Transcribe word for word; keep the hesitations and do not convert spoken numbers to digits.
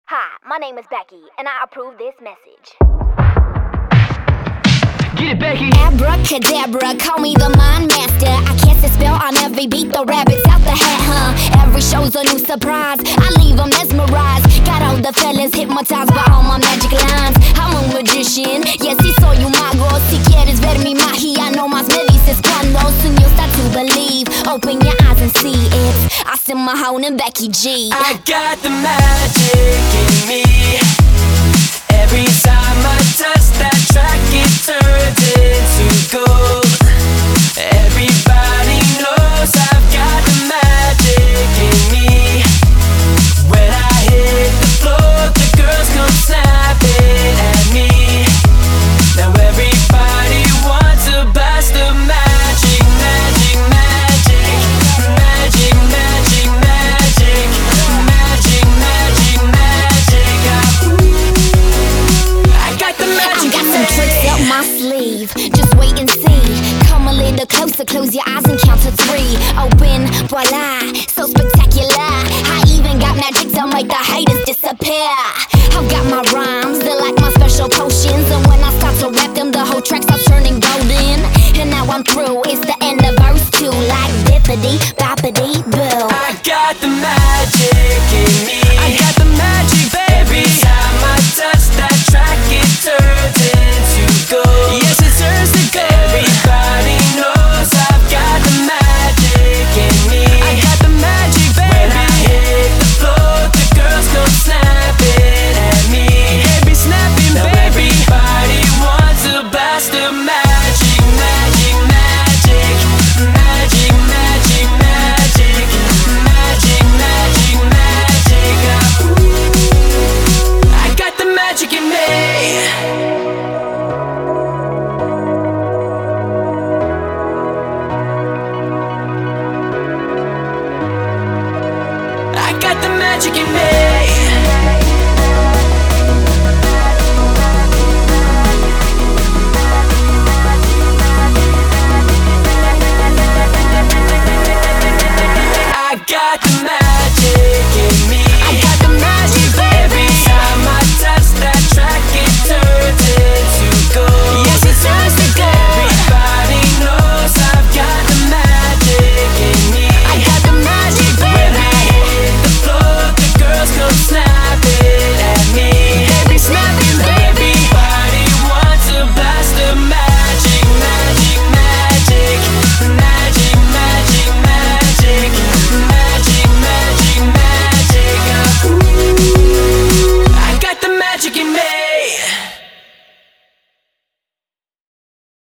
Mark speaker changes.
Speaker 1: Hi, my name is Becky, and I approve this message.
Speaker 2: Get it, Becky!
Speaker 3: Abracadabra, call me the mind master. I cast a spell on every beat, the rabbits out the hat, huh? Every show's a new surprise, I leave them mesmerized. Got all the fellas hypnotized by all my magic lines. I'm a magician, yes, y soy un mago. Si quieres ver mi magia, no más me dices cuando. Soon you'll start to believe, open your eyes and see it. Austin Mahone and Becky G.
Speaker 4: I got the magic in me. Every time I touch that track, it turns into gold. Everybody knows I've got the magic in me. When I hit the floor, the girls come snapping at me. Now everybody wants a blast of magic, magic, magic, magic, magic, magic, magic, magic, magic. I, I got the magic.
Speaker 3: I got some tricks up my sleeve, just wait and see. Come a little closer, close your eyes and count to three. Open, voila, so spectacular. I even got magic to make the haters disappear. I've got my rhymes, they're like my special potions. And when I start to rap them, the whole track starts turning golden. And now I'm through, it's the end of verse two. Like dippity, boppity, boo.
Speaker 4: I got the magic